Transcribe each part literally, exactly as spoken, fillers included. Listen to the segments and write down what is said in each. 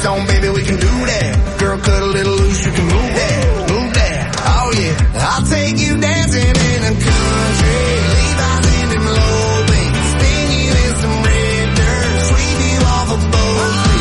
on, baby, we can do that. Girl, cut a little loose, you can move that, move that. Oh yeah, I'll take you dancing in the country. Levi's in them low beats, spin you in some red dirt, sweep you off a boat.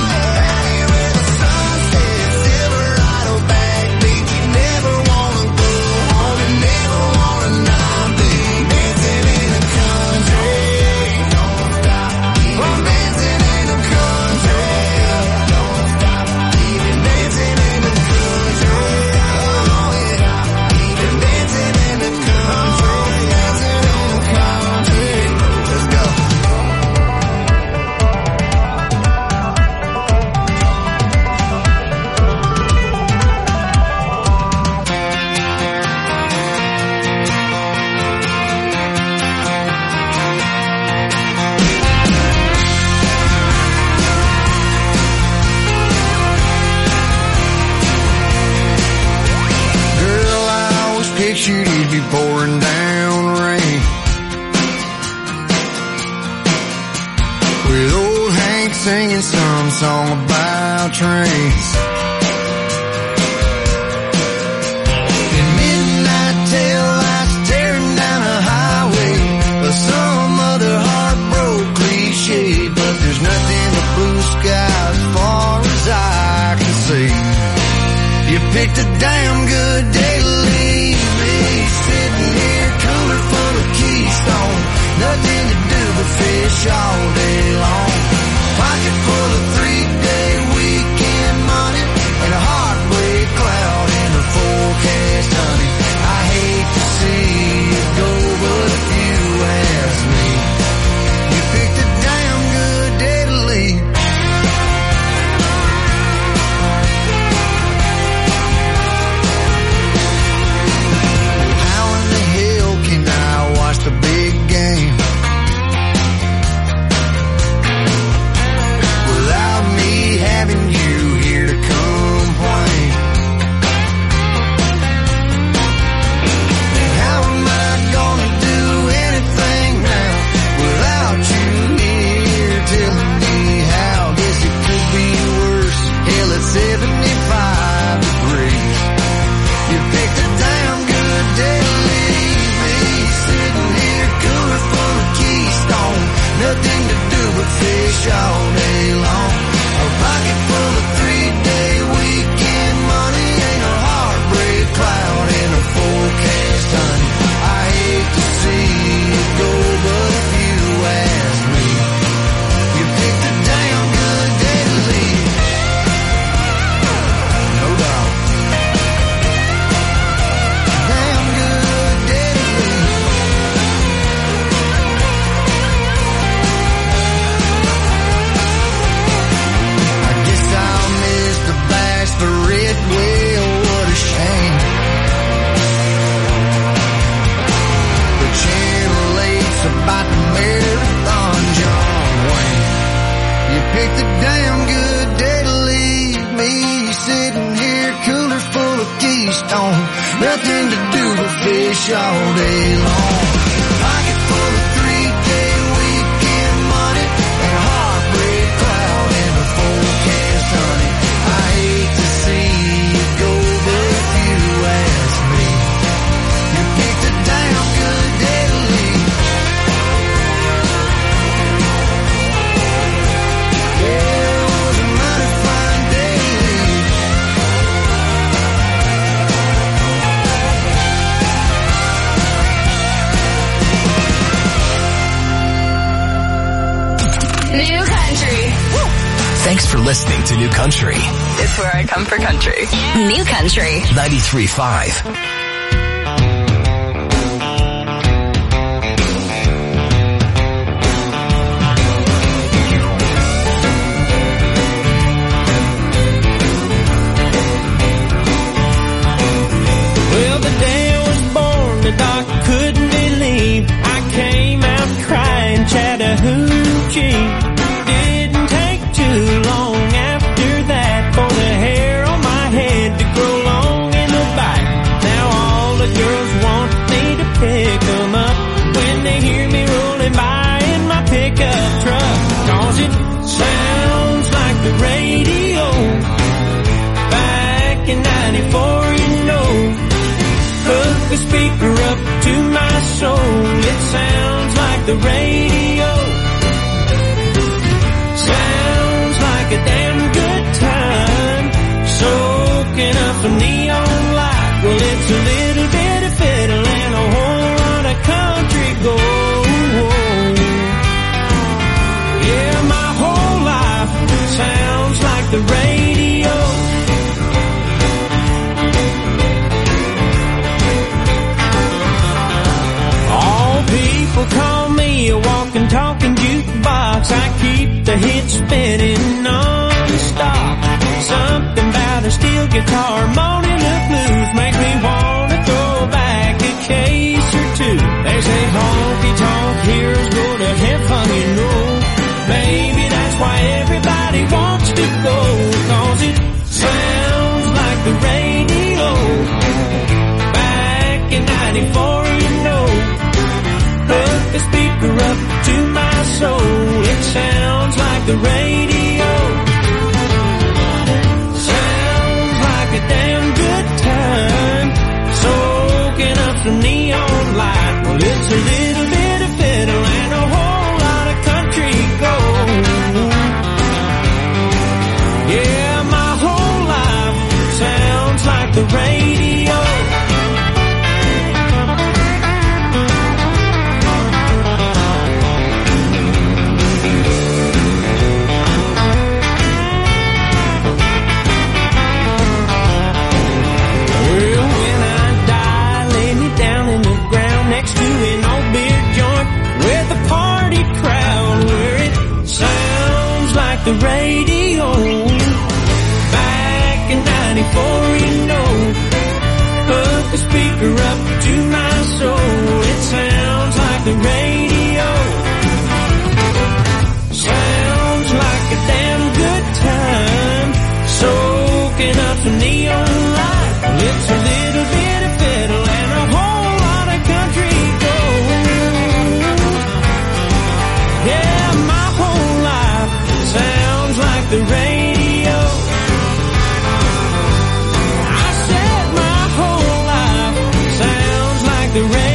Pictured you'd be pouring down rain with old Hank singing some song about trains. In midnight tail lights tearing down a highway, or some other heartbroken cliche, but there's nothing but blue sky as far as I can see. You picked a damn good day to leave. Sitting here, cooler full of Keystone, nothing to do but fish all day long. Pocket full of three-day weekend money and a heartbreak cloud in the forecast, honey. I hate to see you go, but if you ask me, you picked a damn good day to leave. The big game without me having you here to complain. And how am I gonna do anything now without you here telling me how? Guess it could be worse. Hell, it's seventy-five degrees. You picked a damn good day to leave me. Sitting here, cooler full of Keystone, nothing to do but fish all day long. A pocket full of three-day weekend money, ain't a heartbreak cloud in a forecast, honey. I hate to see you go, but if you ask me, you picked a damn good day to leave. No doubt. Damn good day to leave. The red whale, what a shame. The Channel eight's about the marathon, John Wayne. You picked a damn good day to leave me. Sitting here, cooler full of Keystone, nothing to do but fish all day long. Pocket full of three-day weekend money and a heartbreak cloud in the forecast, honey. I hate to see you go, but if you ask me, you picked a damn good day to leave. Yeah, it was a mighty fine day to leave. New Country. Thanks for listening to New Country. It's where I come for country. New Country. ninety-three point five. Well, the day I was born, the doc couldn't believe I came out crying Chattahoochee. Didn't take too long after that for the hair on my head to grow long in the back. Now speaker up to my soul. It sounds like the radio. Sounds like a damn good time. Soaking up some neon light. Well, it's a little bit of fiddle and a whole lot of country gold. Yeah, my whole life sounds like the radio. All people call me a walking, talking jukebox. I keep the hits spinning non-stop. Something about a steel guitar moaning the blues make me wanna throw back a case or two. They say honky tonk heroes go to heaven, you know. Maybe that's why everybody wants to go, 'cause it sounds like the radio. Back in ninety-four, you know. Hook the speaker up to my soul. It sounds like the radio. Sounds like a damn good time. Soaking up some neon light. Well, it's a little bit of fiddle and a whole lot of country gold. Yeah, my whole life sounds like the radio. Well, when I die, lay me down in the ground next to an old beer joint with a party crowd where it sounds like the radio. Back in ninety-four, you know. Hook the speaker up to my soul. It sounds like the radio. Sounds like a damn good time. Soaking up some neon light. Well, it's a little bit of fiddle and a whole lot of country gold. Yeah, my whole life sounds like the radio. I said my whole life sounds like the radio.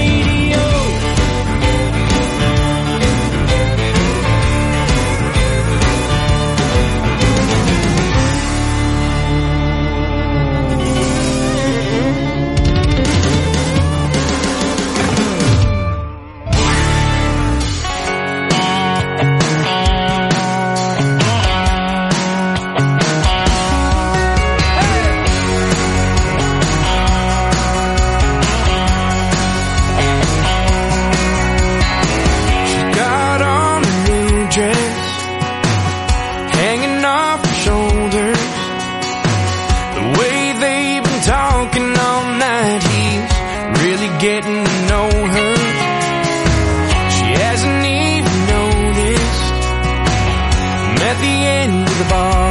Got on a new dress, hanging off her shoulders. The way they've been talking all night, he's really getting to know her. She hasn't even noticed him at the end of the bar.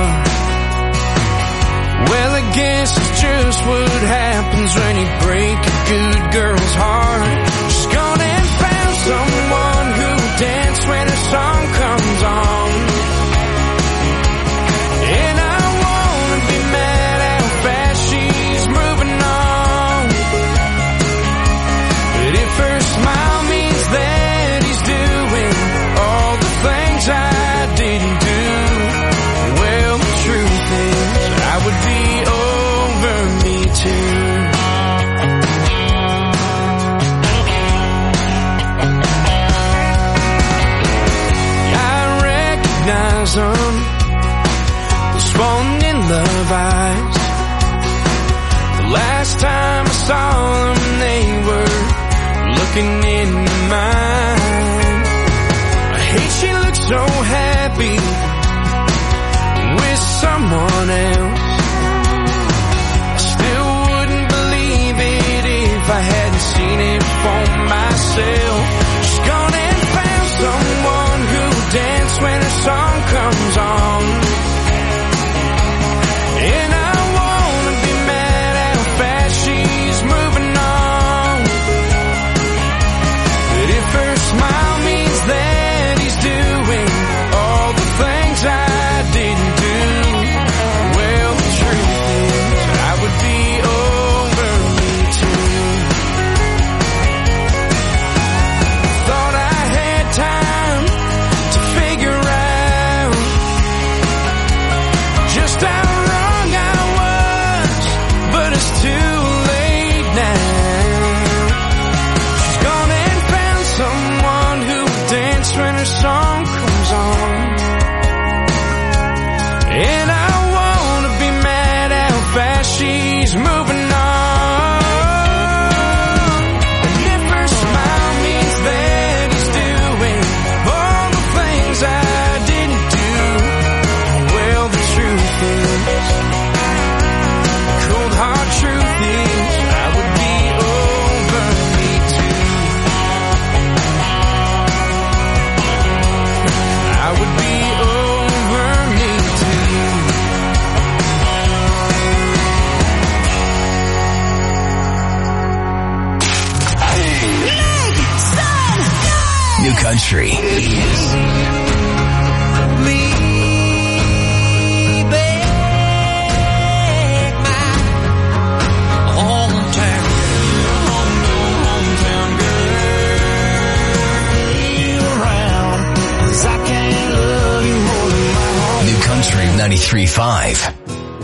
Well, I guess it's just what happens when you break a good girl's heart. She's gone and found someone who'll dance when her song comes on. And I wanna be mad how fast she's moving on. But if her smile means that he's doing all the things I didn't do, well, the truth is I would be over me too. I recognize them, those falling in love eyes. The last time I saw them, they were looking into mine. I hate she looks so happy with someone else. I still wouldn't believe it if I hadn't seen it for myself. She's gone and found someone who'll dance when her song comes on. And I wanna be mad how fast she's moving on. But if her smile means that he's doing all the things I didn't do, well, the truth is I would be over me too. Country. New Country ninety-three point five.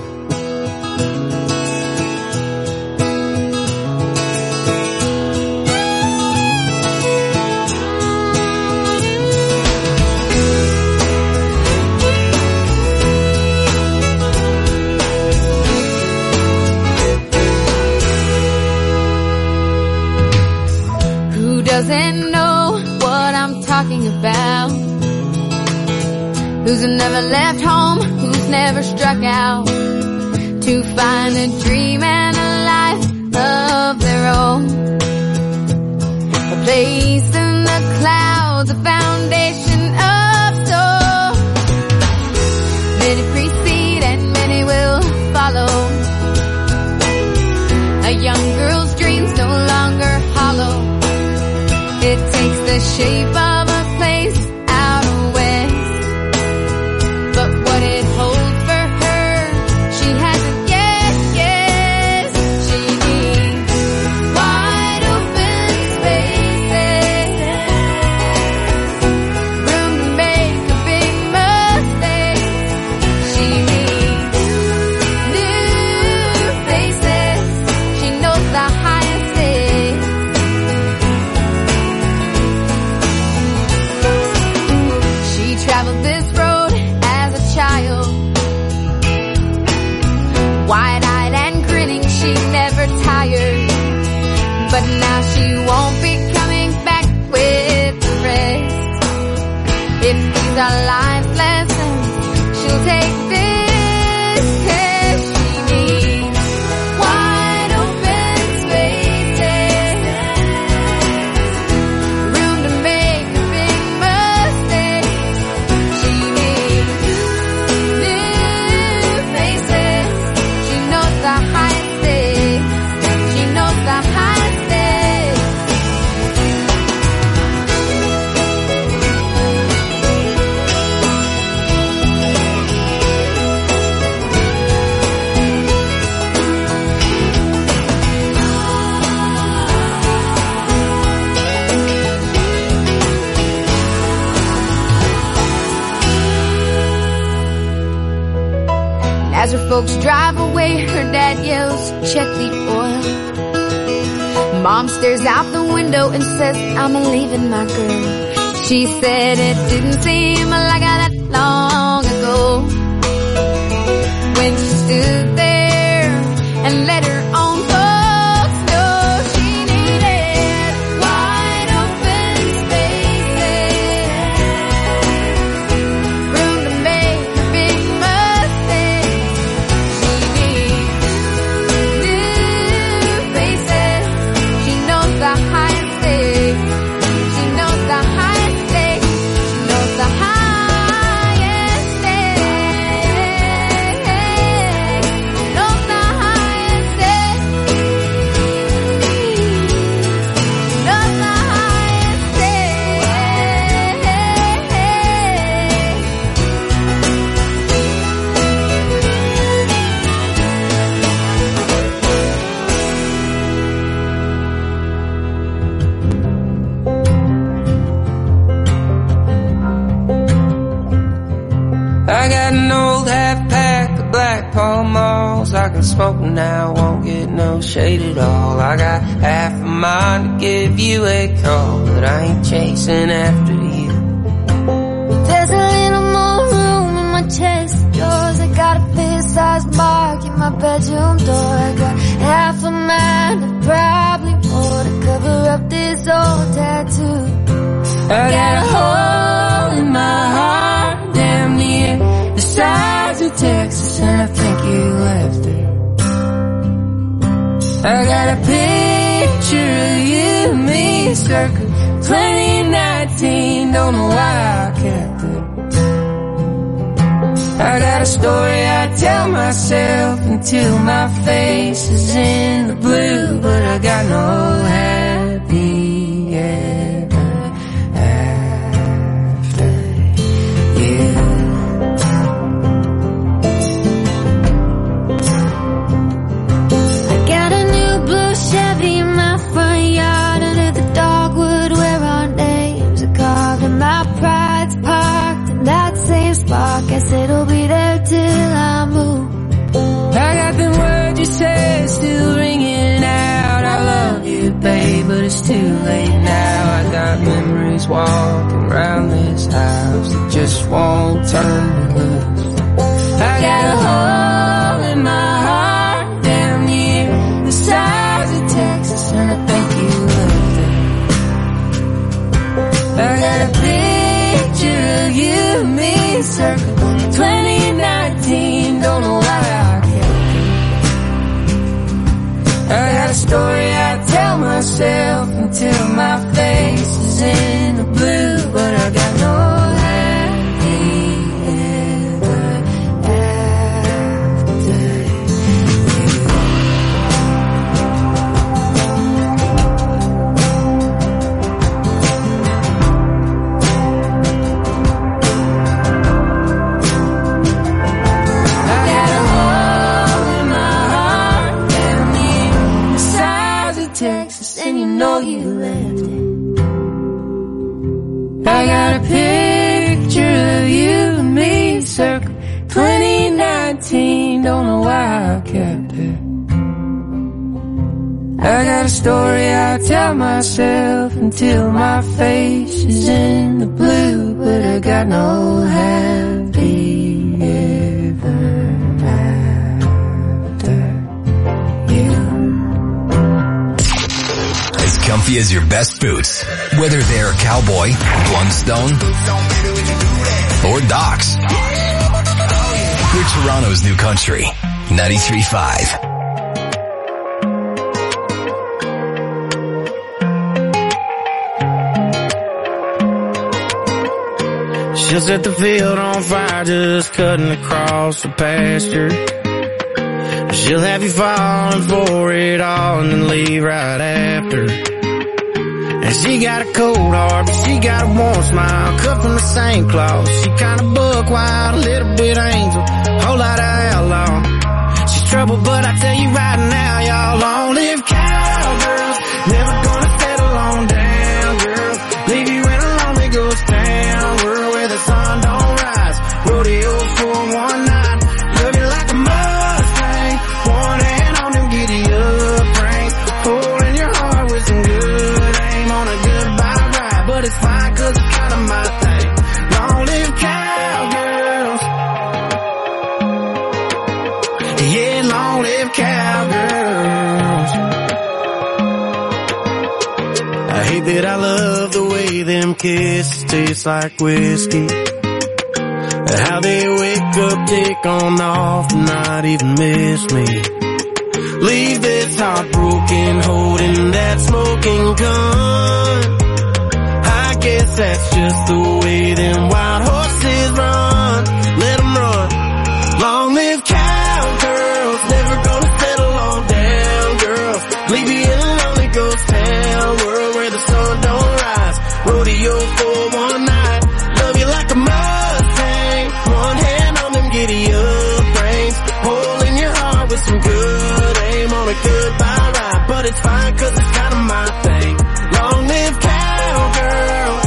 Doesn't know what I'm talking about. Who's never left home, who's never struck out to find a dream and a life of their own. A place in the clouds, a foundation of soul. Many precede and many will follow. A young girl's dreams no longer hollow. It takes the shape of a place out west, but what it holds for her, she hasn't guessed, guessed. She needs wide open spaces, room to make a big mistake. She needs new faces, she knows the highest stakes. Traveled this road as a child, wide-eyed and grinning, she never tired. But now she won't be coming back with the rest. If these are life lessons, she'll take this test. She needs wide open spaces, room to make a big mistake. She needs new faces. She knows the highest stakes. She knows the highest stakes. As her folks drive away, her dad yells, check the oil. Mom stares out the window and says, I'm leaving my girl. She said it didn't seem like that long ago, when she stood there and let her own folks know she needed wide open spaces, room to make a big mistake. She needs new faces. She knows the highest stakes. She knows the highest stakes. She knows the highest stakes. Knows the highest stakes. Knows the highest I got an old half pack of Black Pall Malls. I can smoke now, won't get no shade at all. I got half a mind to give you a call, but I ain't chasing after you. There's a little more room in my chest drawers. I got a fist-sized mark in my bedroom door. I got half a mind and probably more to cover up this old tattoo. I got a hole in my heart, damn near the size of Texas, and I think you left it. I got a picture of you and me circa twenty nineteen, don't know why I kept it. I got a story I tell myself until my face is in the blue, but I got no happy ever after. be there till I move. I got them words you said still ringing out. I love you, babe, but it's too late now. I got memories walking around this house that just won't turn me loose. I got a hole in my heart down near the size of Texas, and I think you left it. I got a picture of you and me circling twenty nineteen, don't know why I kept it. I got a story I tell myself until my face is in the blue, but I got no I got a picture of you and me circle twenty nineteen, don't know why I kept it. I got a story I tell myself until my face is in the blue, but I got no happy ever after you. As comfy as your best boots, whether they're Cowboy, Blundstone, or Docs. We're Toronto's new country, ninety-three point five. She'll set the field on fire just cutting across the pasture. She'll have you falling for it all and then leave right after. And she got a cold heart, but she got a warm smile, cut from the same cloth. She kinda buck wild, a little bit angel, whole lot of outlaw. She's trouble, but I tell you right now, y'all long-lived cowgirls, never gonna settle on down, girl. Leave you in a lonely ghost town, world where the sun don't rise. Rodeo for one night, love you like a Mustang, one hand on them giddy up reins, holding your heart with some good aim on a goodbye ride. But it's fine, cause it's kinda my thing. Long live cowgirls. Yeah, long live cowgirls. I hate that I love the way them kisses taste like whiskey. How they wake up, take on off, and not even miss me. Leave this heartbroken, holding that smoking gun. I guess that's just the way them wild horses run. Let them run. Long live cowgirls, never gonna settle on down, girls. Leave you in a lonely ghost town, world where the sun don't rise. Rodeo for one night, love you like a Mustang, one hand on them giddy up reins, holding your heart with some good aim on a goodbye ride. But it's fine, cause it's kinda my thing. Long live cowgirls.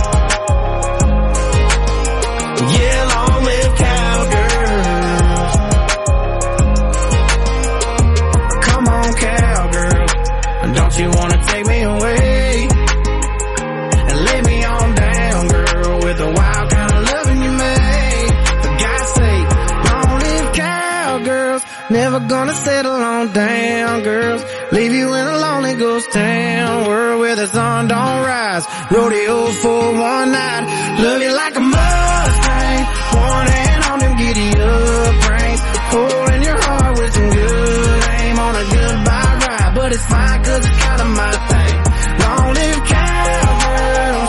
Yeah, long live cowgirls. Come on, cowgirl, don't you wanna take me away and lay me on down, girl, with the wild kind of loving you made. For God's sake, long live cowgirls, never gonna settle on down, girls. Leave you in a lonely ghost town, world where the sun don't rise. Rodeo for one night, love you like a Mustang, one hand on them giddy up reins, holding your heart with some good aim on a goodbye ride. But it's fine, cause it's kinda my thing. Long live cowgirls.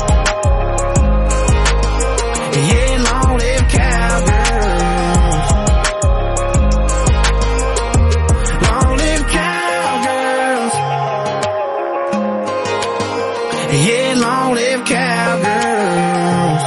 Yeah, long live cowgirls. Long live cowgirls. Yeah, long live cowgirls.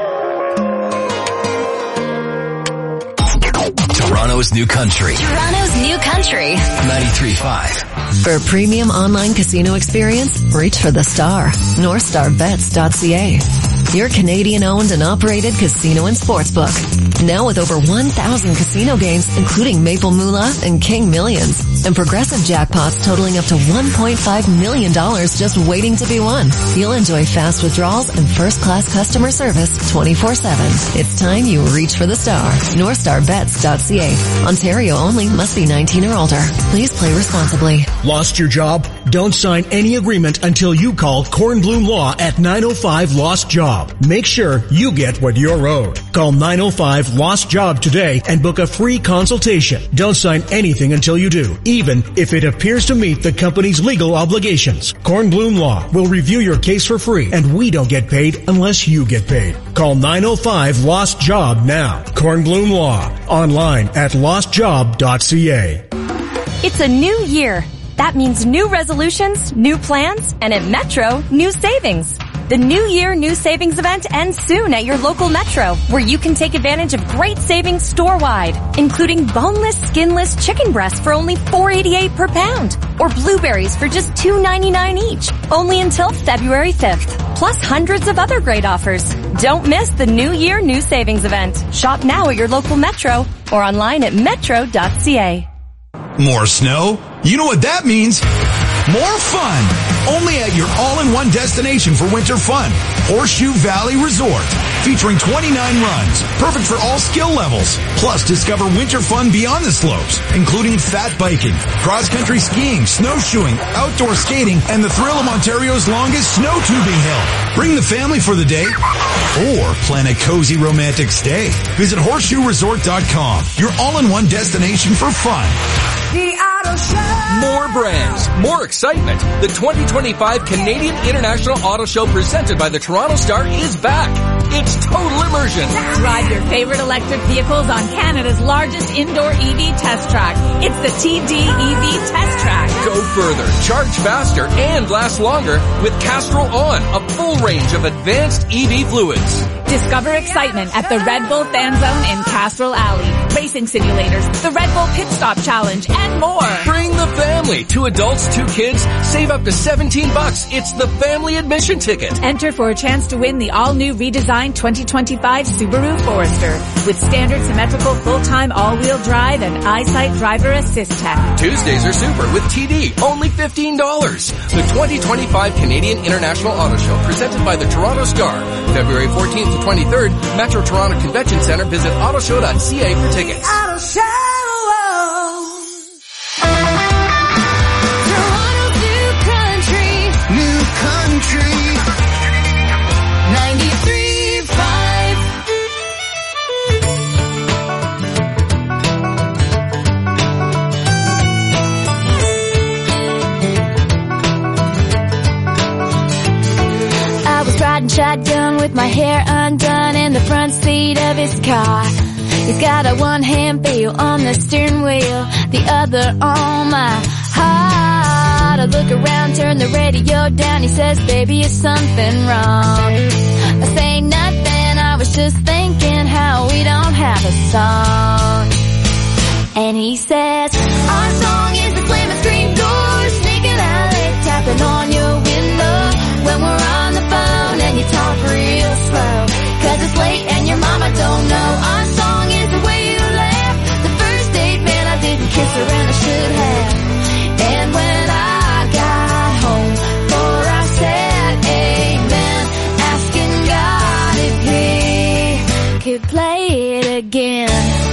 Toronto's new country, Toronto's new country. ninety-three point five. For a premium online casino experience, reach for the star. North Star Bets dot C A. your Canadian-owned and operated casino and sportsbook. Now with over one thousand casino games, including Maple Moolah and King Millions, and progressive jackpots totaling up to one point five million dollars just waiting to be won. You'll enjoy fast withdrawals and first-class customer service twenty-four seven. It's time you reach for the star. north star bets dot c a. Ontario only. Must be nineteen or older. Please play responsibly. Lost your job? Don't sign any agreement until you call Kornblum Law at nine oh five Lost Job. Make sure you get what you're owed. Call nine oh five Lost Job today and book a free consultation. Don't sign anything until you do, even if it appears to meet the company's legal obligations. Kornblum Law will review your case for free, and we don't get paid unless you get paid. Call nine oh five Lost Job now. Kornblum Law. Online at lost job dot c a. It's a new year. That means new resolutions, new plans, and at Metro, new savings. The New Year New Savings event ends soon at your local Metro, where you can take advantage of great savings store-wide, including boneless, skinless chicken breasts for only four eighty-eight per pound, or blueberries for just two ninety-nine each, only until February fifth, plus hundreds of other great offers. Don't miss the New Year New Savings event. Shop now at your local Metro or online at metro dot c a. More snow? You know what that means. More fun. Only at your all-in-one destination for winter fun. Horseshoe Valley Resort. Featuring twenty-nine runs. Perfect for all skill levels. Plus, discover winter fun beyond the slopes, including fat biking, cross-country skiing, snowshoeing, outdoor skating, and the thrill of Ontario's longest snow tubing hill. Bring the family for the day or plan a cozy romantic stay. Visit horseshoe resort dot com. Your all-in-one destination for fun. The Auto Show. More brands, more excitement. The twenty twenty-five Canadian International Auto Show presented by the Toronto Star is back. It's total immersion. Drive your favorite electric vehicles on Canada's largest indoor E V test track. It's the T D E V Test Track. Go further, charge faster, and last longer with Castrol On, a full range of advanced E V fluids. Discover excitement at the Red Bull Fan Zone in Castrol Alley. Racing simulators, the Red Bull Pit Stop Challenge, and more. Bring the family. Two adults, two kids. Save up to seventeen bucks. It's the family admission ticket. Enter for a chance to win the all-new redesigned twenty twenty-five Subaru Forester with standard symmetrical full-time all-wheel drive and EyeSight driver assist tech. Tuesdays are super with T D, only fifteen dollars. The twenty twenty-five Canadian International Auto Show presented by the Toronto Star. February fourteenth to twenty-third, Metro Toronto Convention Center. Visit autoshow dot c a for tickets. Auto Show. Toronto's new country. New country. ninety-three point five. I was riding shotgun with my hair undone in the front seat of his car. He's got a one-hand feel on the steering wheel, the other on my heart. I look around, turn the radio down. He says, baby, is something wrong? I say nothing, I was just thinking how we don't have a song. And he says, our song is the slamming screen door, sneaking out late, tapping on your window when we're on the phone and you talk real slow. Cause it's late and your mama don't know. Our song is the way you laugh. The first date, man, I didn't kiss her and I should have. And when I got home, for I said amen, asking God if he could play it again.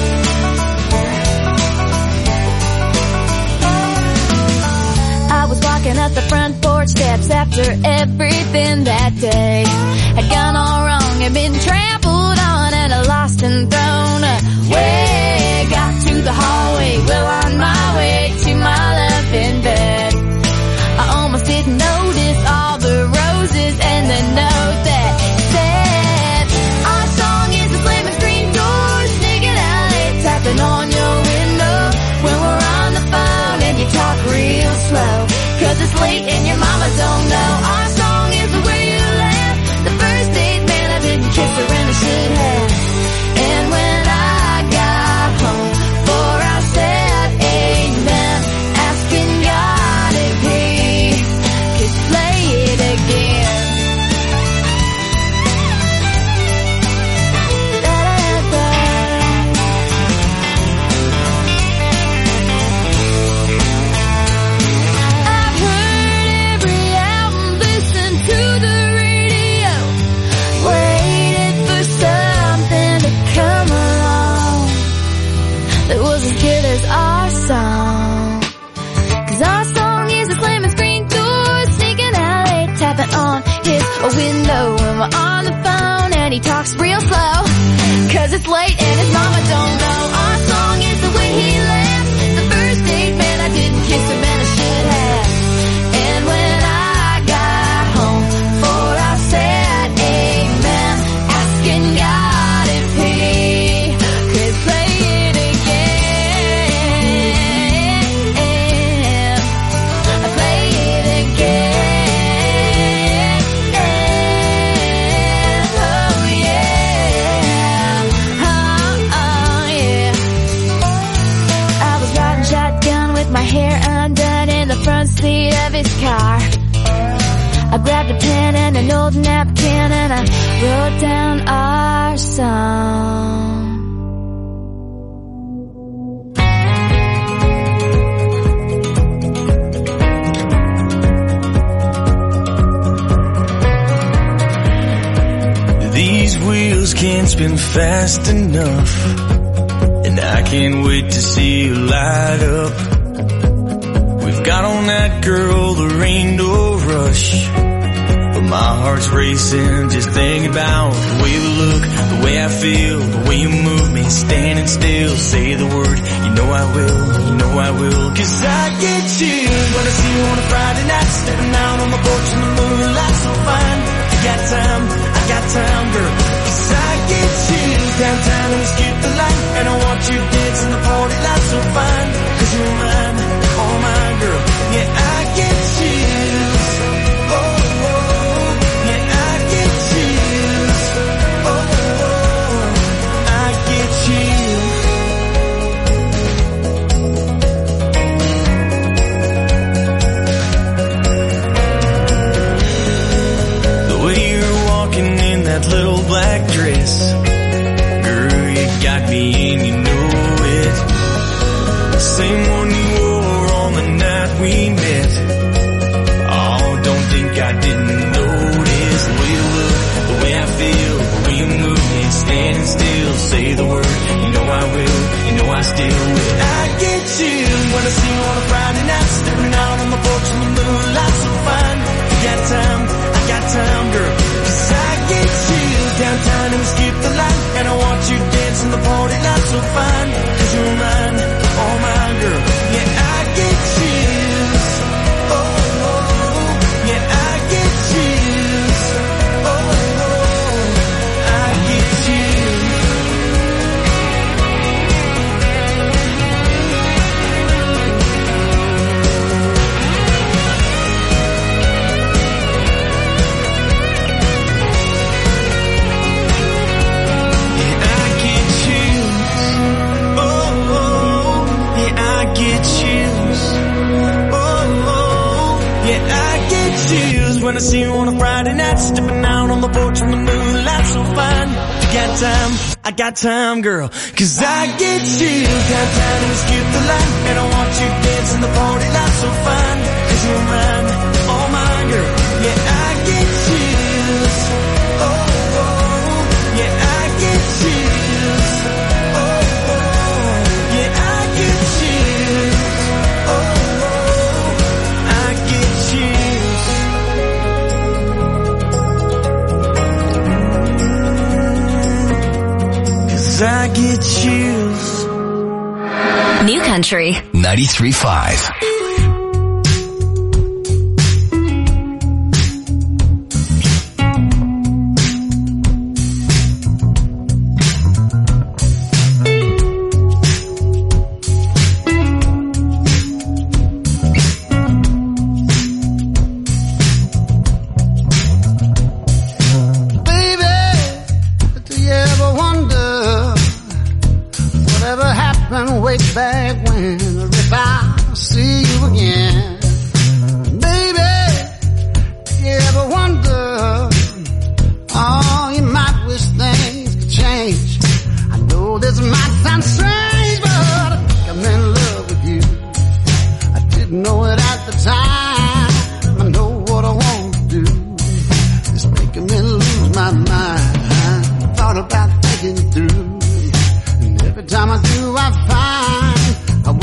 I was walking up the front porch steps after everything that day had gone all wrong, had been trampled on and lost and thrown away. Got to the hallway, well on my way to my loving bed. I almost didn't notice all the roses and the note that said, our song is a slamming screen door, sneaking out late, tapping on your window when we're on the phone and you talk real slow. Cause it's late and your mama don't know. Our song is the way you laugh. The first date, man, I didn't kiss her and I should have. And when was our song. Cause our song is a slamming screen door, sneaking out late, tapping on his window. And we're on the phone and he talks real slow, cause it's late and his mama don't know. Our song is the way he left the first date, man, I didn't kiss him and I should have. And when I got home, for I said amen, asking God if he could play it again. Play it again. Oh yeah. Oh, oh yeah. I was riding shotgun with my hair undone in the front seat of his car. I grabbed a pen and an old napkin and I wrote down our song. These wheels can't spin fast enough, and I can't wait to see you light up. We've got on that girl, there ain't no rush, but my heart's racing just thinking about the way you look, the way I feel, the way you move me, standing still. Say the word, you know I will, you know I will. Cause I get chills when I see you on a Friday night, stepping out on the porch in the moonlight so fine. You got time, I got time, girl. Cause I get chills downtown and we skip the light, and I want you to dance in the party light so fine. Cause you're mine, all mine, girl. Yeah, I get chills. Oh, oh, yeah, I get chills. Oh, oh, I get chills. The way you're walking in that little black dress, girl, you got me and you know it. Same one you wore on the night we met. Oh, don't think I didn't notice the way you look, the way I feel, the way you move me, standing still. Say the word, you know I will, you know I still will. I get chills when I see you on a Friday night, stepping out on the porch in the moonlight so fine. You got time, I got time, girl. Cause I get chills downtown and we skip the light, and I want you to dance in the party light so fine. Cause you're mine, all mine, girl. Yeah, I get chills. Oh, oh, yeah, I get chills. Oh, oh, I get chills. Yeah, I get chills. Oh, oh, yeah, I get chills. Oh, oh, yeah, I get chills when I see you on a Friday night, stepping out on the porch when the moonlight so fine. You got time, I got time, girl. Cause I get chills downtown and we skip the light, and I want you to dance in the party light so fine. Cause you're mine, all mine, girl. Yeah, I get chills. Oh, oh, yeah, I get chills. Oh, oh, yeah, I get chills. Oh, oh, I get chills. Cause I get chills. New Country. ninety-three point five. Way back when, if I see you again, baby, you ever wonder, oh, you might wish things could change. I know this might sound strange, but I think I'm in love with you. I didn't know it at the time. I know what I want to do. It's making me lose my mind. I thought about thinking through. Every time I do, I find I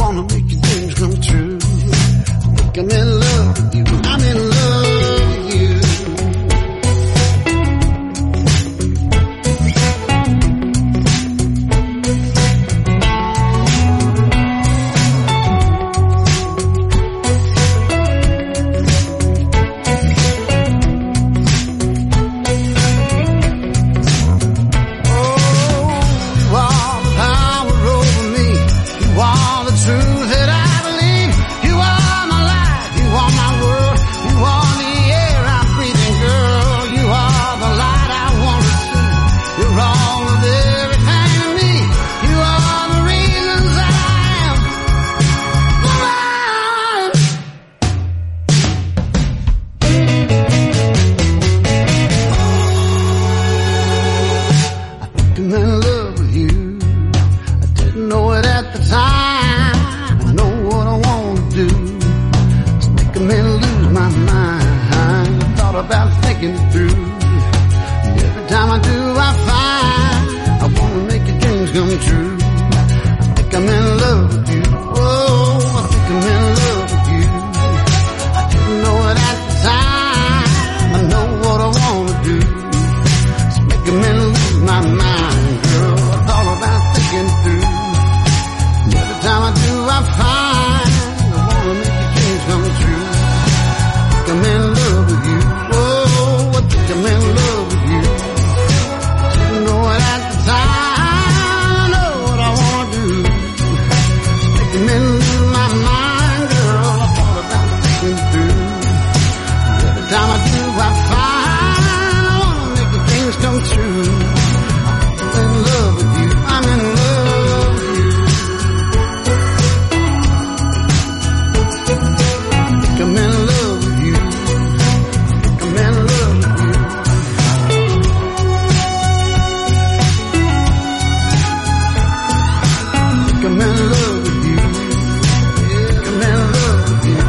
think I'm in love with you. Oh, I think I'm in love with you. I didn't know it at the time. I know what I wanna do. It's making me lose my mind, girl. I thought about thinking through. And every time I do, I find I wanna make your dreams come true. I think I'm in love with you. Oh, I think I'm in love with you. Didn't know it at the time. I know what I wanna do. It's making me lose my mind, girl. I thought about thinking through. And every time I do, I find I wanna make your dreams come true. I'm in love with you. I'm in love with you. I'm in love with you. I'm in love with you. I'm in love with you. Yeah, I'm in love with you.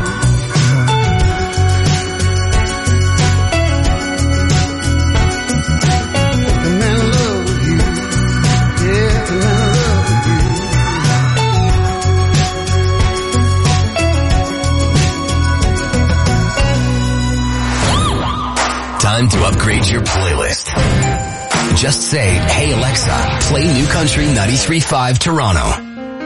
I'm in love with you. Yeah, I'm in love with you. Time to upgrade your playlist. Just say, hey Alexa, play New Country ninety-three point five Toronto.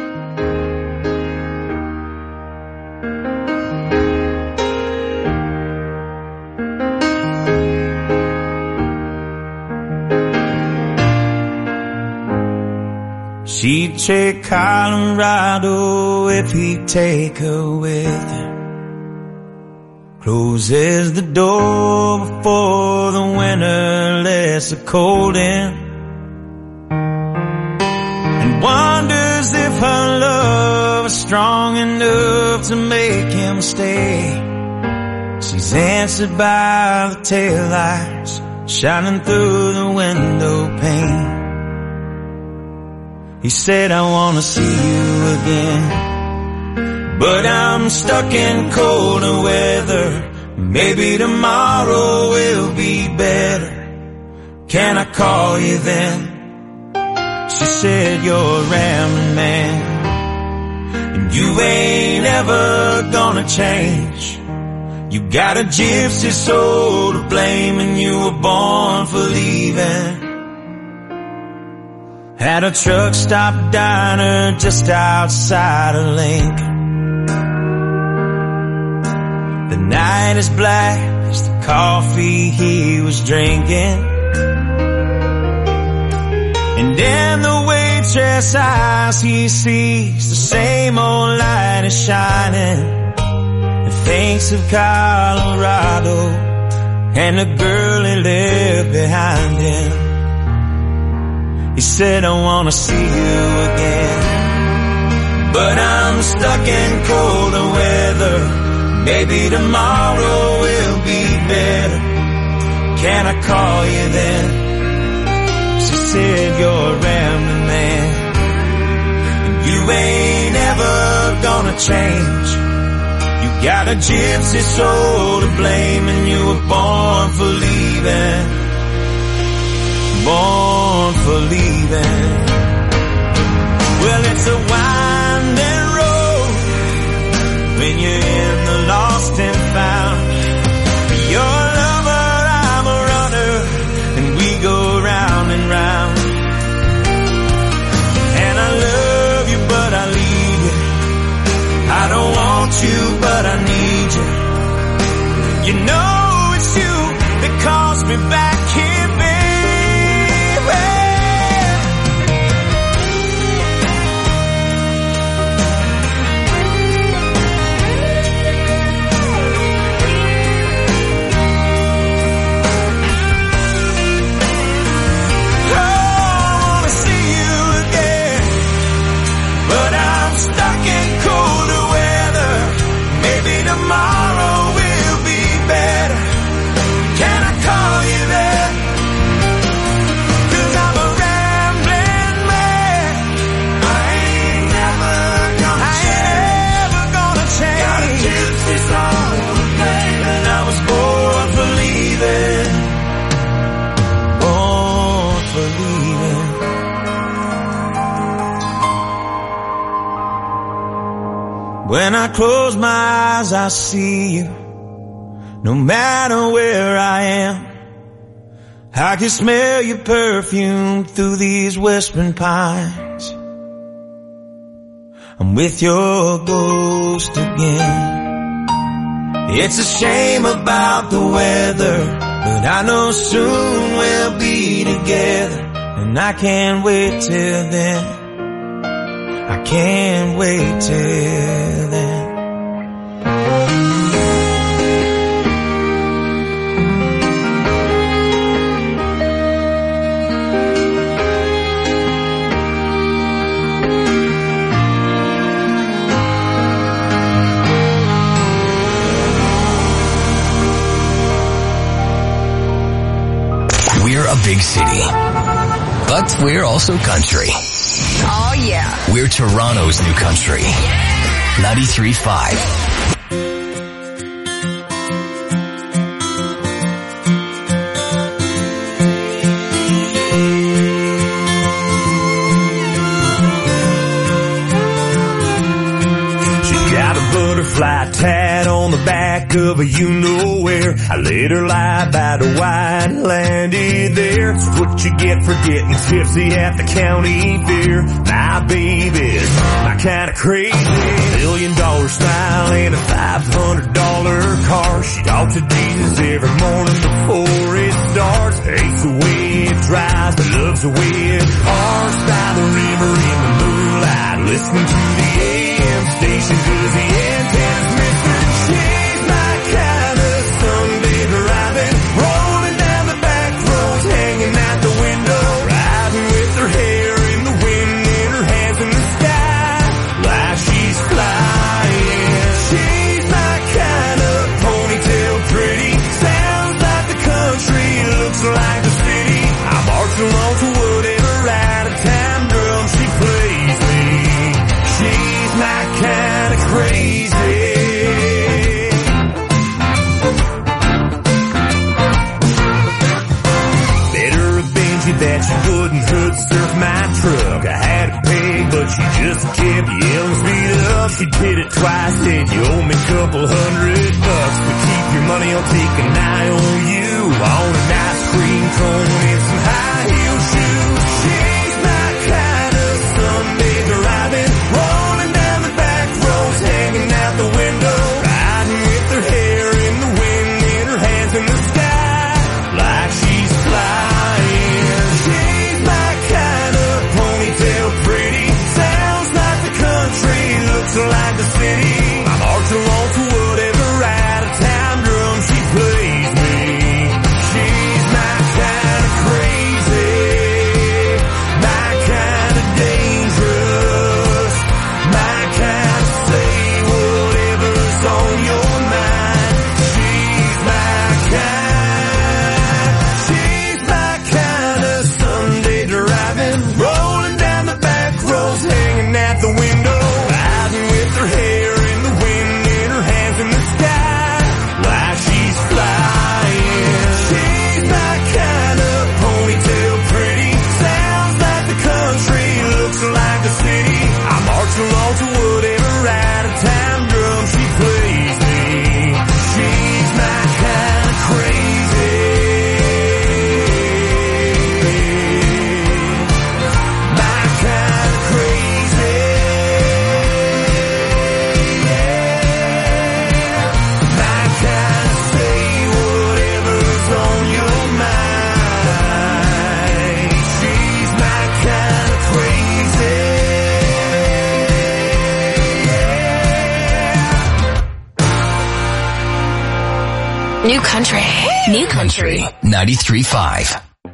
She'd take Colorado if he'd take her with him. Closes the door before the winter lets the cold in, and wonders if her love is strong enough to make him stay. She's answered by the taillights shining through the window pane. He said, I wanna see you again, but I'm stuck in colder weather. Maybe tomorrow will be better. Can I call you then? She said, you're a rambling man, and you ain't ever gonna change. You got a gypsy soul to blame, and you were born for leaving. At a truck stop diner just outside of Lincoln. The night is black as the coffee he was drinking, and in the waitress' eyes he sees the same old light is shining, and thinks of Colorado and the girl he left behind him. He said, I wanna see you again, but I'm stuck in colder weather. Maybe tomorrow will be better. Can I call you then? She said, you're a rambling man, and you ain't ever gonna change. You got a gypsy soul to blame, and you were born for leaving. Born for leaving. Well, it's a winding road when you're in the lost and found. You're a lover, I'm a runner, and we go round and round. And I love you, but I leave you. I don't want you, but I need you. You know it's you that calls me back here, baby. Tomorrow will be better. Can I call you there? 'Cause I'm a rambling man. I ain't never gonna I change. Never gonna change. Got a gypsy soul, baby, and I was born for leaving. Born for leaving. When I close my eyes, I see you. No matter where I am, I can smell your perfume through these whispering pines. I'm with your ghost again. It's a shame about the weather, but I know soon we'll be together. And I can't wait till then. I can't wait till then. We're a big city, but we're also country. Oh yeah. We're Toronto's new country. ninety-three point five. Butterfly tat on the back of a you-know-where. I let her lie by the white and landed there. It's what you get for getting tipsy at the county fair. My baby's my kind of crazy. Million dollar smile and a five hundred dollar car. She talks to Jesus every morning before it starts. Hates the way it drives, but loves the way it arcs by the river in the moonlight. Listening to the A M station cause the antenna's missing. She's my kind of Sunday driving, rolling down the back roads, hanging out the window, riding with her hair in the wind and her hands in the sky, like she's flying. She's my kind of ponytail pretty, sounds like the country, looks like the city. I march along to whatever out of time drum she plays me. She's my kind of crazy. Better a Benji that she wouldn't hood surf my truck. I had a peg, but she just kept yelling speed up. She did it twice, said you owe me a couple hundred bucks, but keep your money, I'll take an eye on you. On an ice cream cone and some high heel shoes. She's my kind of Sunday driving, rolling down the back roads, hanging out the window, riding with her hair in the wind and her hands in the sky, like she's flying. She's my kind of ponytail pretty, sounds like the country, looks like the city. I march along to whatever out of time drum she plays me. She's my kind of crazy, my kind of dangerous, my kind of say whatever's on your mind. She's my kind, she's my kind of Sunday driving, rolling down the back roads, hanging out the window, riding with her hair in the wind and her hands in the sky, like she's flying. She's my kind of ponytail pretty, sounds like the country, looks like the city. I march along to whatever out of time drum she plays me. She's my kind of crazy, my kind of crazy, my kind of say whatever's on your mind. She's my kind of crazy. New country. New country. ninety-three point five.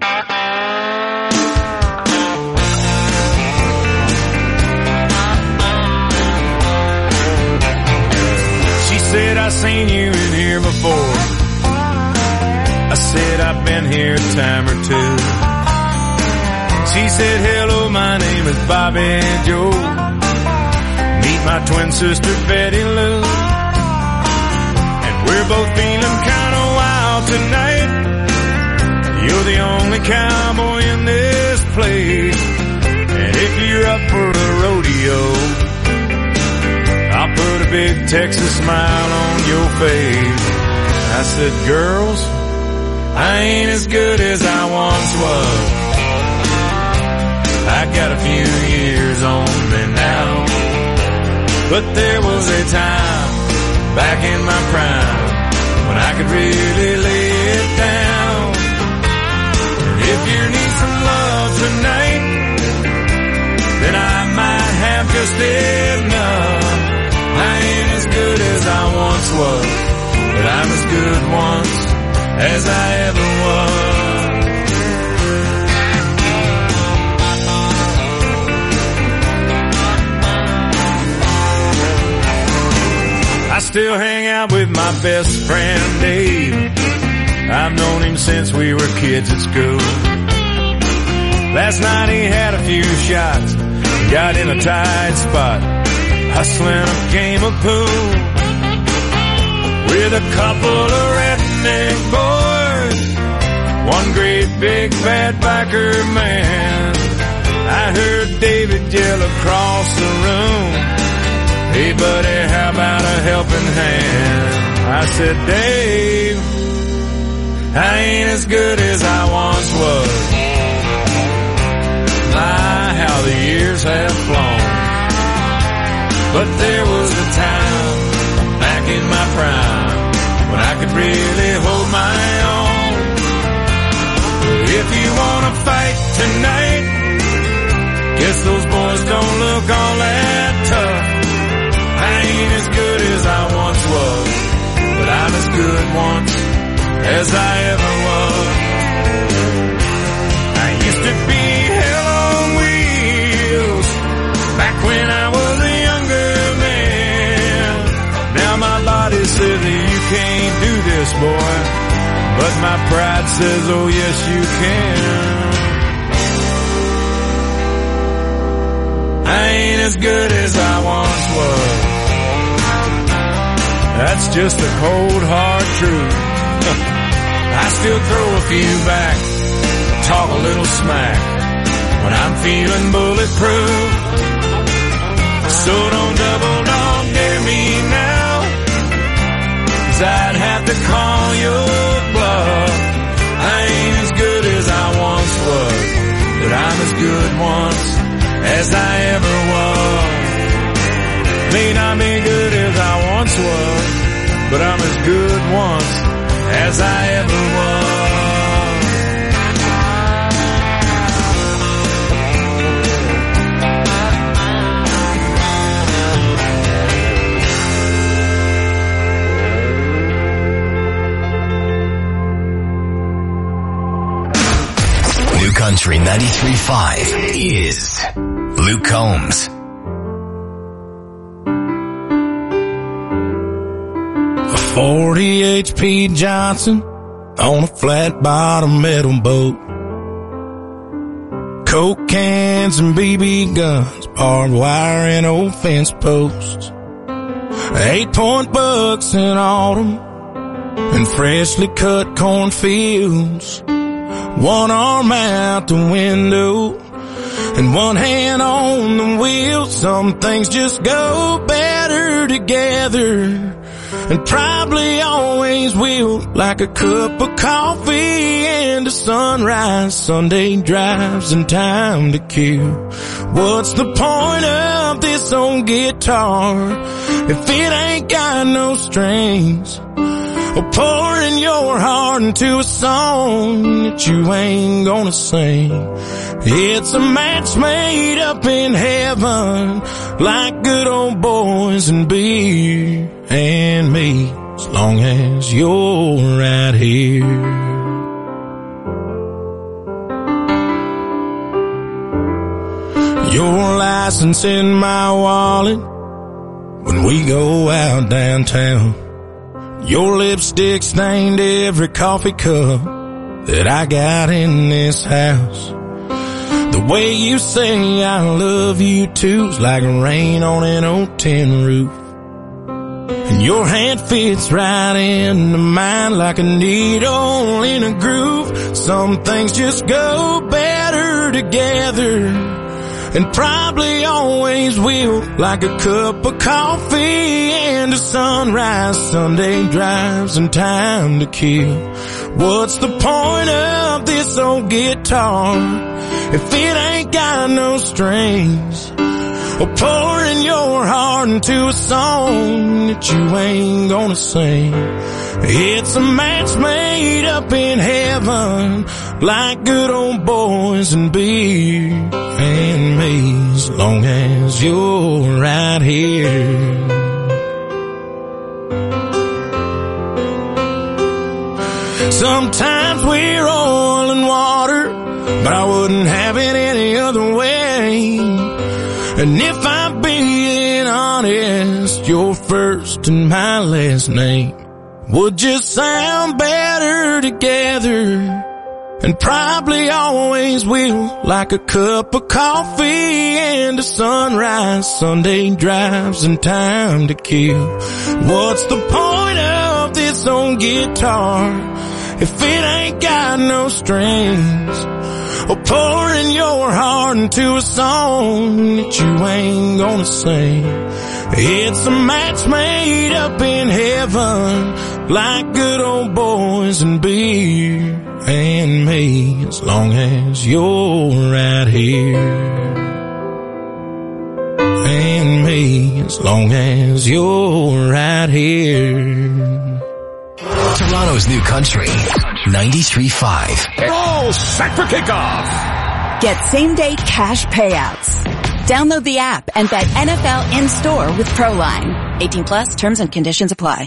She said, I seen you in here before. I said, I've been here a time or two. She said, hello, my name is Bobby Joe. Meet my twin sister, Betty Lou. And we're both feeling kind of wild tonight. You're the only cowboy in this place. And if you're up for the rodeo, I'll put a Texas smile on your face. I said, girls, I ain't as good as I once was. I got a few years on me now, but there was a time back in my prime when I could really lay it down. And if you need some love tonight, then I might have just enough. I ain't as good as I once was, but I'm as good once as I ever was. I still hang out with my best friend Dave. I've known him since we were kids at school. Last night he had a few shots, got in a tight spot, hustling a game of pool with a couple of redneck boys, one great big fat biker man. I heard David yell across the room, hey buddy, how about a helping hand? I said, Dave, I ain't as good as I once was. My, how the years have flown. But there was a time back in my prime when I could really hold my own. If you wanna fight tonight, guess those boys don't look all that tough. I ain't as good as I once was, but I'm as good once as I ever was. I used to be hell on wheels back when I was a younger man. Now my body says that you can't do this, boy, but my pride says, oh yes you can. I ain't as good as I once was. That's just the cold hard truth. I still throw a few back, talk a little smack when I'm feeling bulletproof. So don't double dog dare me now, 'cause I'd have to call your bluff. I ain't as good as I once was, but I'm as good once as I ever was. May not be good as I once was, but I'm as good once as I ever was. New Country ninety-three point five is Luke Combs. forty H P Johnson on a flat bottom metal boat. Coke cans and B B guns, barbed wire and old fence posts. Eight point bucks in autumn and freshly cut cornfields. One arm out the window and one hand on the wheel. Some things just go better together, and probably always will, like a cup of coffee and a sunrise, Sunday drives and time to kill. What's the point of this old guitar if it ain't got no strings? Or pouring your heart into a song that you ain't gonna sing. It's a match made up in heaven, like good old boys and beer and me, as long as you're right here. Your license in my wallet when we go out downtown. Your lipstick stained every coffee cup that I got in this house. The way you say I love you too's like rain on an old tin roof. And your hand fits right into mine like a needle in a groove. Some things just go better together, and probably always will, like a cup of coffee and a sunrise, Sunday drives and time to kill. What's the point of this old guitar if it ain't got no strings? Or pouring your heart into a song that you ain't gonna sing. It's a match made up in heaven, like good old boys and beer and me, as long as you're right here. Sometimes we're oil and water, but I wouldn't have it any other way. And if I'm being honest, your first and my last name would just sound better together, and probably always will, like a cup of coffee and a sunrise, Sunday drives and time to kill. What's the point of this old guitar if it ain't got no strings? Or pouring your heart into a song that you ain't gonna sing. It's a match made up in heaven, like good old boys and beer and me, as long as you're right here. And me, as long as you're right here. Toronto's new country, ninety-three point five. All set for kickoff. Get same-day cash payouts. Download the app and bet N F L in-store with Proline. eighteen plus, terms and conditions apply.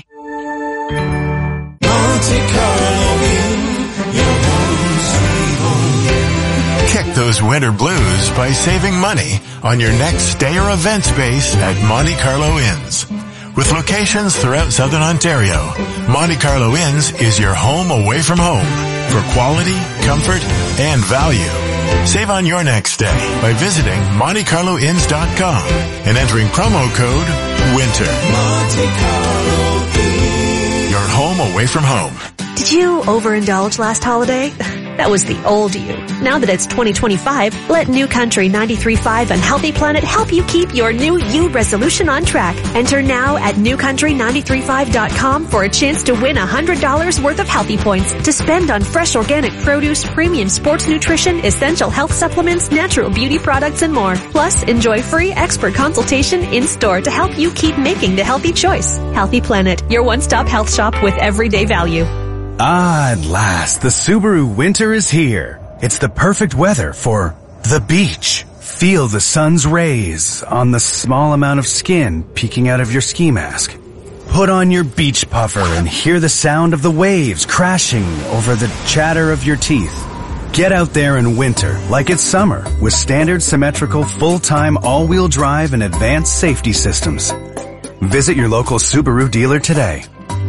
Monte Carlo, your home sweet home. Kick those winter blues by saving money on your next stay or event space at Monte Carlo Inns. With locations throughout Southern Ontario, Monte Carlo Inns is your home away from home for quality, comfort, and value. Save on your next stay by visiting Monte Carlo Inns dot com and entering promo code WINTER. Monte Carlo Inns. Your home away from home. Did you overindulge last holiday? That was the old you. Now that it's twenty twenty-five, let New Country ninety-three point five and Healthy Planet help you keep your new you resolution on track. Enter now at new country ninety-three point five dot com for a chance to win one hundred dollars worth of healthy points to spend on fresh organic produce, premium sports nutrition, essential health supplements, natural beauty products, and more. Plus, enjoy free expert consultation in-store to help you keep making the healthy choice. Healthy Planet, your one-stop health shop with everyday value. Ah, at last, the Subaru winter is here. It's the perfect weather for the beach. Feel the sun's rays on the small amount of skin peeking out of your ski mask. Put on your beach puffer and hear the sound of the waves crashing over the chatter of your teeth. Get out there in winter like it's summer with standard symmetrical full-time all-wheel drive and advanced safety systems. Visit your local Subaru dealer today.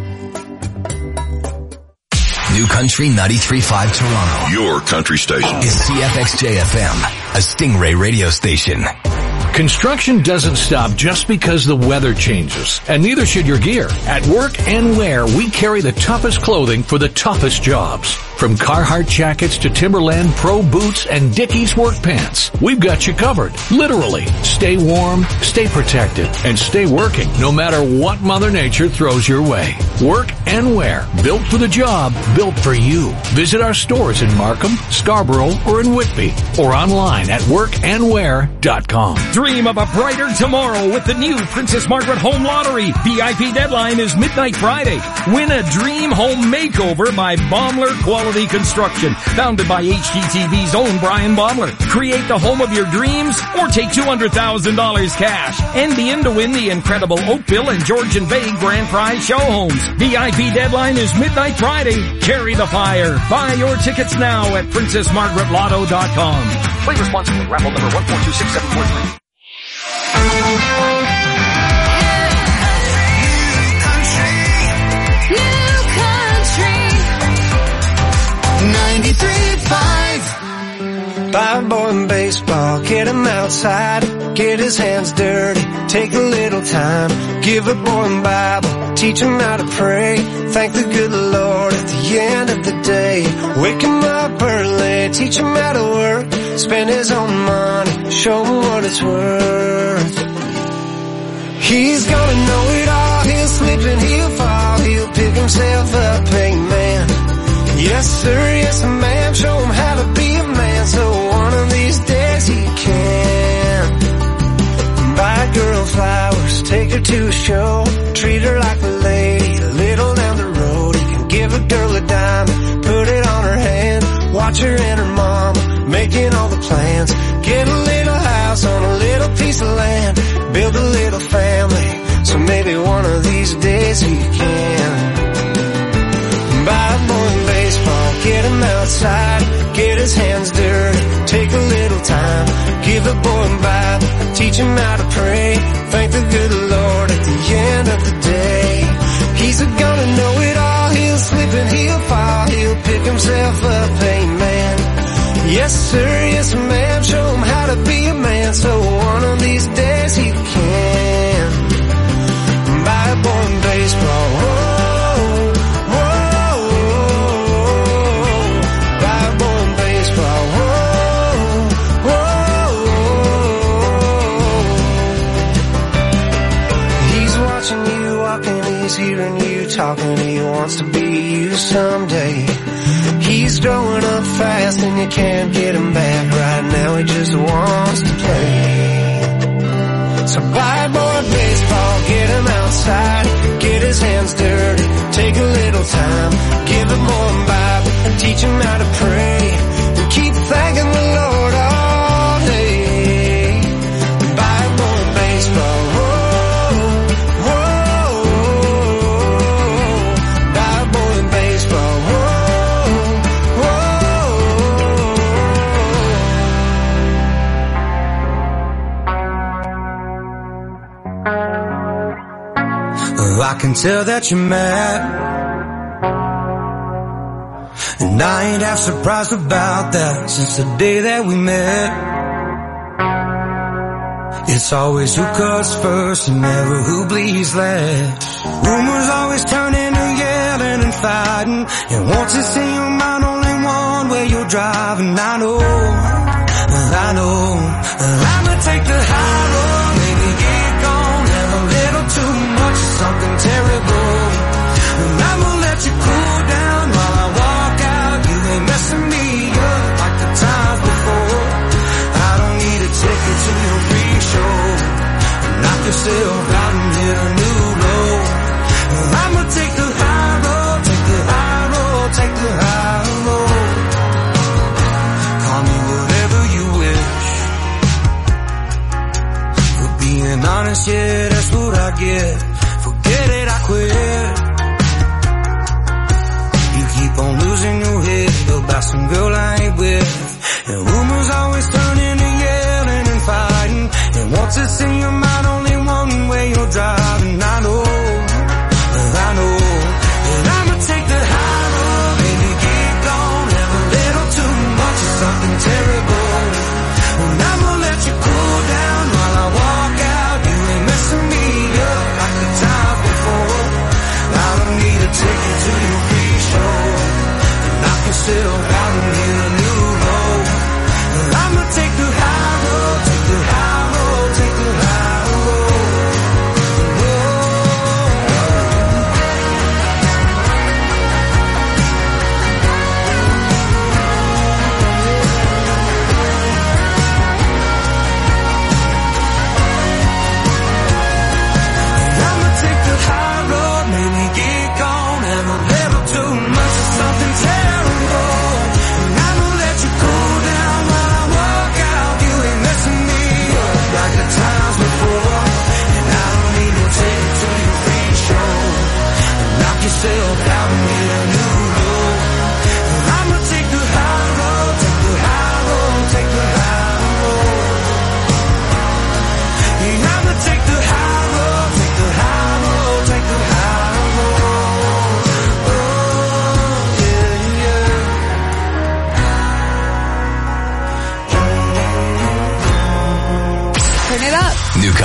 New Country ninety-three point five Toronto. Your country station. Is C F X J F M, a Stingray radio station. Construction doesn't stop just because the weather changes, and neither should your gear. At Work and Wear, we carry the toughest clothing for the toughest jobs. From Carhartt jackets to Timberland Pro boots and Dickies work pants, we've got you covered. Literally. Stay warm, stay protected, and stay working no matter what Mother Nature throws your way. Work and Wear. Built for the job, built for you. Visit our stores in Markham, Scarborough, or in Whitby, or online at work and wear dot com. Dream of a brighter tomorrow with the new Princess Margaret Home Lottery. V I P deadline is midnight Friday. Win a dream home makeover by Baumler Quality Construction, founded by H G T V's own Brian Baumler. Create the home of your dreams or take two hundred thousand dollars cash and be in to win the incredible Oakville and Georgian Bay Grand Prize show homes. V I P deadline is midnight Friday. Carry the fire. Buy your tickets now at princess margaret lotto dot com. Play responsibly. Raffle number one four two six seven four three. ninety-three point five. Five boy in baseball, get him outside, get his hands dirty, take a little time, give a boy a Bible, teach him how to pray, thank the good Lord at the end of the day. Wake him up early, teach him how to work, spend his own money, show him what it's worth. He's gonna know it all, he'll slip and he'll fall, he'll pick himself up, amen. Yes sir, yes ma'am, show him how to be a man, so one of these days he can. Buy a girl flowers, take her to a show, treat her like a lady, a little down the road. He can give a girl a diamond, put it on her hand, watch her and her mama making all the plans. Get a little house on a little piece of land, build a little family, so maybe one of these days he can. Buy a boy in baseball, get him outside, get his hands dirty, take a little time, give a boy a Bible, teach him how to pray, thank the good Lord at the end of the day. He's gonna know it all, he'll slip and he'll fall, he'll pick himself up, amen. Yes sir, yes ma'am, show him how to be a man, so one of these days he can. Buy a boy in baseball, whoa, whoa, buy a boy in baseball, whoa, whoa. He's watching you walking, he's hearing you talking, he wants to be you someday. He's growing up fast and you can't get him back. Right now he just wants to play. So buy a boy baseball, get him outside, get his hands dirty, take a little time, give him more Bible, teach him how to pray, and keep thanking the Lord all day. Buy a boy baseball, whoa, whoa, buy a boy baseball, whoa. I can tell that you're mad, and I ain't half surprised about that since the day that we met. It's always who cuts first and never who bleeds last. Rumors always turn into yelling and fighting, and once it's in your mind only one way you're driving. I know, I know, I'ma take the high road, maybe get gone, have a little too much, something terrible, and I'ma let you cool down while I walk out. You ain't messing me up like the times before. I don't need a ticket to your free show, knock yourself out and hit a new low. I'ma take the high road, take the high road, take the high road. Call me whatever you wish, for being honest, yeah, that's what I get. Forget it, I quit. You keep on losing your head about some girl I ain't with, and rumors always turn into yelling and fighting, and once it's in your mind only one way you're driving. I know, I know, and I'ma take the high road, baby, get gone, have a little too much of something terrible, and I'ma let you cool down while I walk out. You ain't messing me up like the time before. I don't need a ticket to your free show, and knock yourself out and hit a new low. I'ma take the high road, take the high road, take the high road.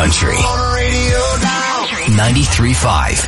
Country. ninety-three point five.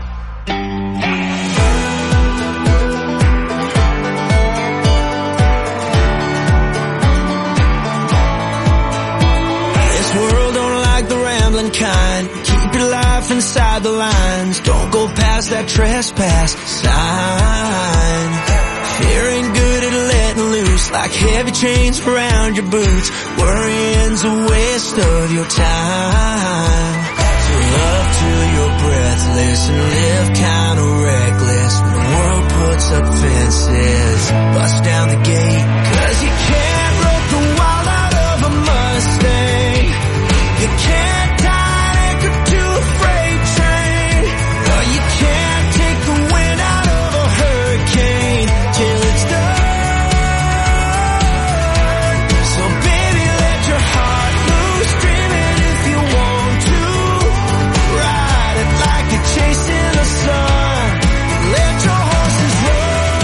This world don't like the rambling kind. Keep your life inside the lines. Don't go past that trespass sign. Fear ain't good at letting loose, like heavy chains around your boots. Worrying's a waste of your time. So love till you're breathless and live kinda reckless. When the world puts up fences, bust down the gate. Cause you can't rope the wild out of a Mustang. You can't tie an anchor to a freight train. Or you can't take the wind out of a hurricane till it's done. So baby, let your heart loose, dream it if you want to. Ride it like you're chasing the sun. Let your horses run.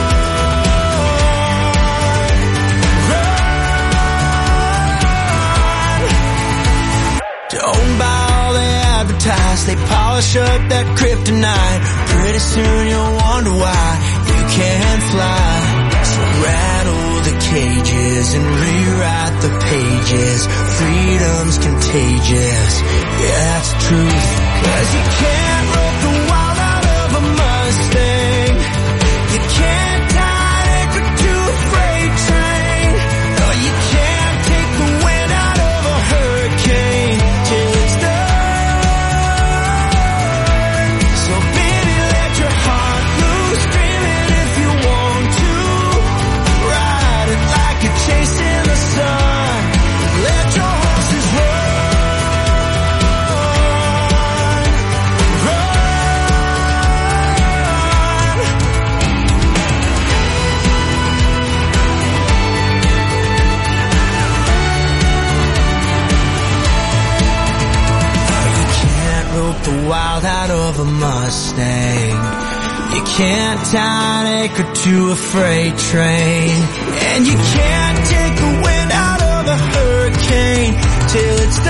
Run. Don't buy all they advertise. They polish up that kryptonite. Pretty soon you'll wonder why you can't fly. So rattle the cages and rewrite the pages. Freedom's contagious, yeah, that's the truth. Cause you can't rope the wild out of a Mustang. You can't tie an anchor to a freight train. Or you can't take the wind out of a hurricane till it's done. So baby, let your heart loose, dream it if you want to. Ride it like you're chasing the sun. Let your horses run. The wild out of a Mustang. You can't tie an anchor to a freight train. And you can't take the wind out of a hurricane till it's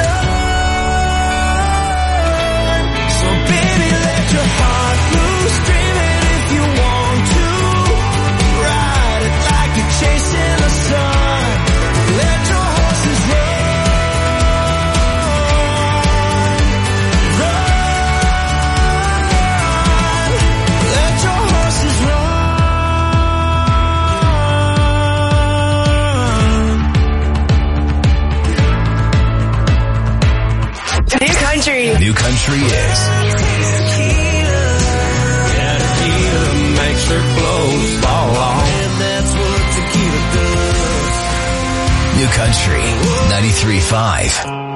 done. So baby, let your heart loose, dream it if you want to. Ride it like you're chasing the sun. Let your horses run. New Country is. Yeah, tequila makes her clothes fall off. And that's what tequila does. New Country ninety-three point five.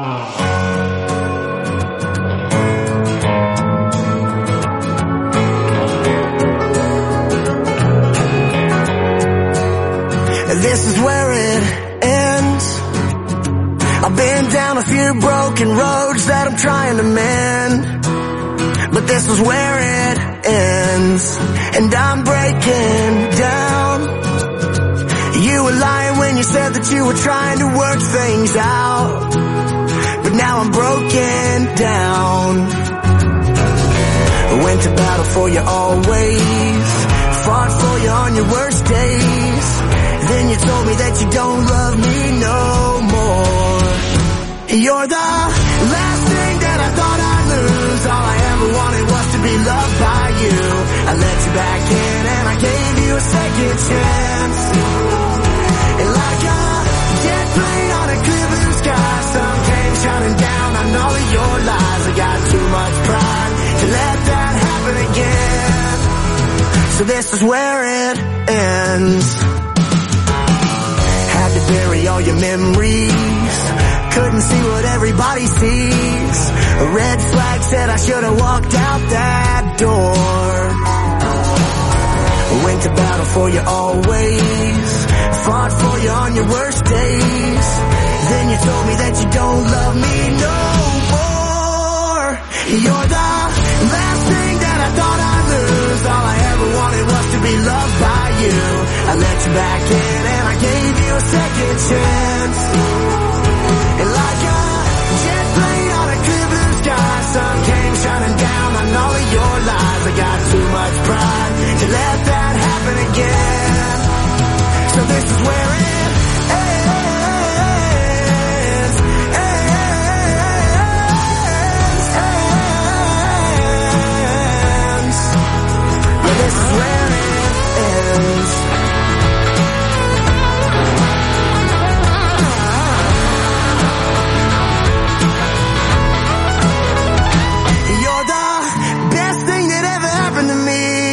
This is where it ends. I've been down a few broken roads that I'm trying to mend, but this is where it ends, and I'm breaking down. You were lying when you said that you were trying to work things out, but now I'm broken down. I went to battle for you always, fought for you on your worst days. Then you told me that you don't love me no more. You're the last thing that I thought I'd lose. All I ever wanted was to be loved by you. I let you back in and I gave you a second chance. And like a jet plane on a clear blue sky, sun came shining down on all of your lies. I got too much pride to let that happen again. So this is where it ends. Had to bury all your memories, couldn't see what everybody sees. A red flag said I should have walked out that door. I went to battle for you always, fought for you on your worst days. Then you told me that you don't love me no more. You're the last thing that I thought I'd lose. All I ever wanted was to be loved by you. I let you back in and I gave you a second chance. And like a jet plane on a clear blue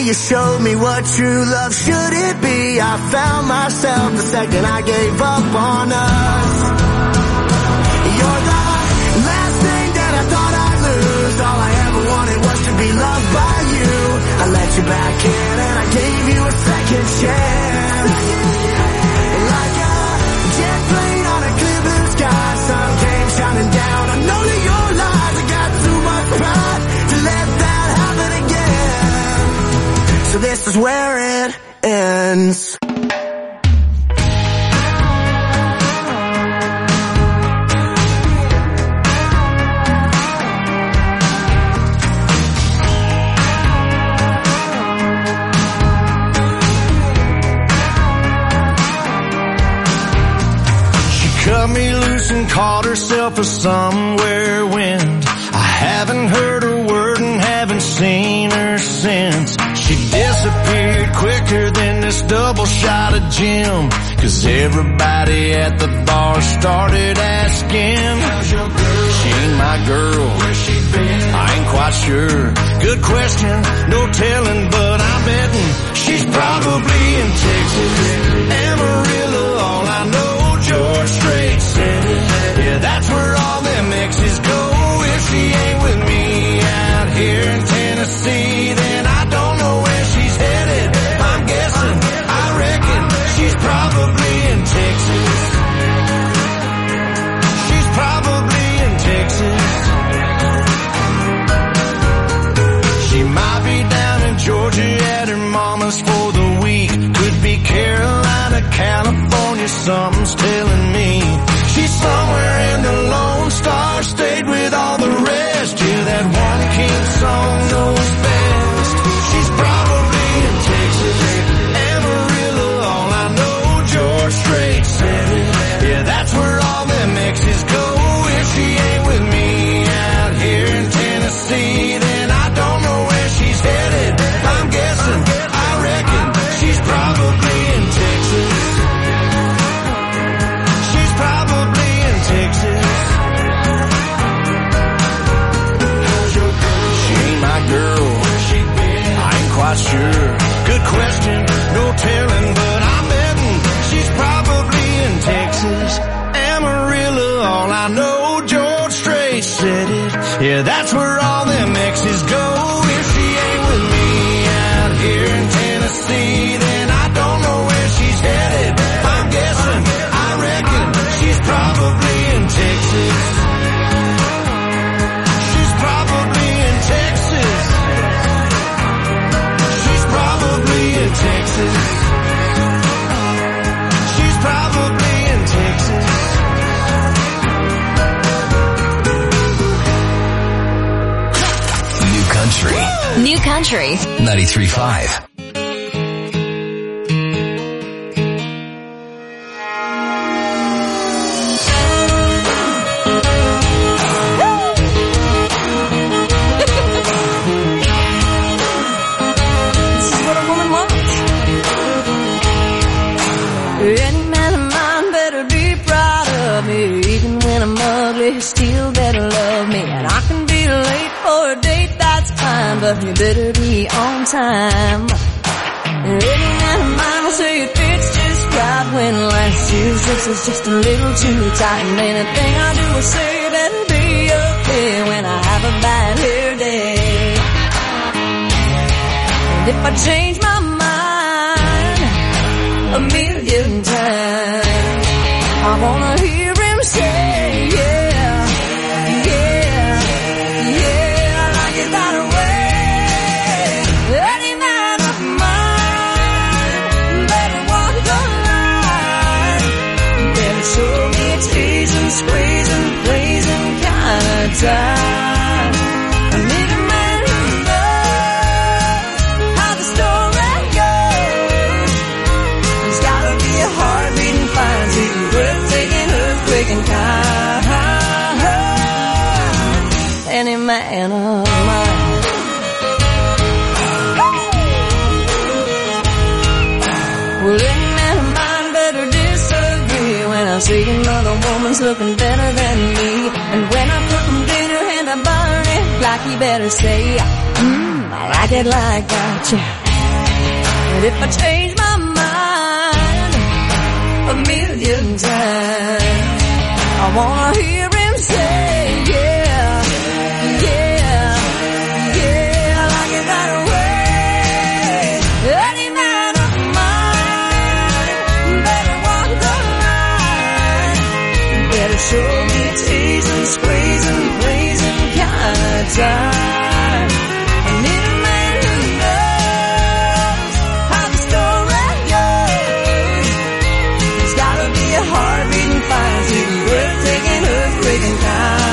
you showed me what true love should it be. I found myself the second I gave up on us. You're the last thing that I thought I'd lose. All I ever wanted was to be loved by you. I let you back in and I gave you a second chance. Like a jet plane on a clear blue sky, sun came shining down. I know that your lies, I got too much pride to let that happen again. So this is where it ends. Cut me loose and called herself a somewhere wind. I haven't heard a word and haven't seen her since. She disappeared quicker than this double shot of gin. Cause everybody at the bar started asking, how's your girl? She ain't my girl. Where's she been? I ain't quite sure. Good question, no telling, but I'm betting she's probably in Texas. Amarillo, all I know, George Strait said it. Yeah, that's where all them exes go. If she ain't with me out here in Tennessee, then I don't know where she's headed. I'm guessing, I reckon she's probably in Texas. She's probably in Texas. She might be down in Georgia at her mama's for the week. Could be Carolina, California, something's telling me. She's somewhere in the Lone Star State with all the rest. Yeah, that one king song knows best. She's probably in Texas. Amarillo, all I know, George Strait said it. Yeah, that's where all them exes go. If she ain't with me out here in Tennessee, then I don't know where she's headed. I'm guessing, I reckon she's probably in Texas. She's probably in Texas. How's your girl? She ain't my girl. Where's she been? I ain't quite sure. Good question, no telling, but I'm betting she's probably in Texas. Amarillo, all I know, George Strait said it. Yeah, that's where all them exes go. If she ain't with me out here in Tennessee, then I don't know where she's headed. I'm guessing, I reckon she's probably in Texas. She's probably in Texas. She's probably in Texas. She's probably in Texas. New Country. New Country. ninety-three point five. Any man of mine better be proud of me. Even when I'm ugly, he still better love me. And I can be late for a date, that's fine, but you better be on time. Any man of mine will say it fits just right when last year's dress is just a little too tight. And anything I do or say better be okay when I have a bad hair day. And if I change my mind a million times, I wanna hear him say, yeah, yeah, yeah, I like it that way. Any man of mine better walk the line, better show me it's teasing, squeezing, pleasing kind of time. I need a man who knows how the story goes. There's gotta be a heart beating fine, see breathtaking, earthquake and kind. Any man of mine. Well, any man of mine better disagree when I see another woman's looking better than me. And when I cook him dinner and I burn it, like he better say, mmm, I like it like that, yeah. And if I change my mind a million times, I wanna hear him say, yeah, yeah, yeah, like it that way. Any man of mine better walk the line, better show me teasing, squeezing, pleasing kind of time. I need a man who knows how the story goes. There's gotta be a heart beating fast, even breathtaking, earthquaking kind.